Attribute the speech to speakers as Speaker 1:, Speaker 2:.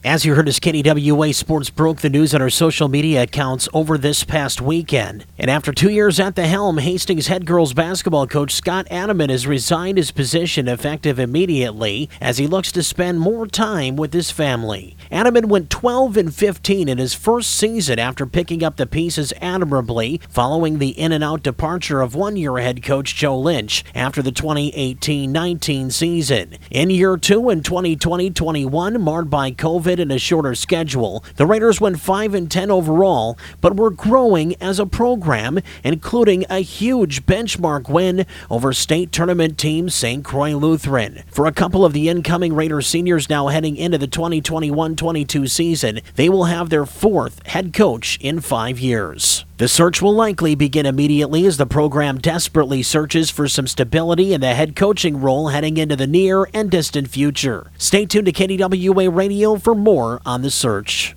Speaker 1: As you heard, as KDWA Sports broke the news on our social media accounts over this past weekend. And after 2 years at the helm, Hastings head girls basketball coach Scott Adaman has resigned his position effective immediately as he looks to spend more time with his family. Adaman went 12-15 in his first season after picking up the pieces admirably following the in-and-out departure of one-year head coach Joe Lynch after the 2018-19 season. In year two in 2020-21, marred by COVID and a shorter schedule, the Raiders went 5-10 overall, but were growing as a program, including a huge benchmark win over state tournament team St. Croix Lutheran. For a couple of the incoming Raiders seniors now heading into the 2021-22 season, they will have their fourth head coach in 5 years. The search will likely begin immediately as the program desperately searches for some stability in the head coaching role heading into the near and distant future. Stay tuned to KDWA Radio for more on the search.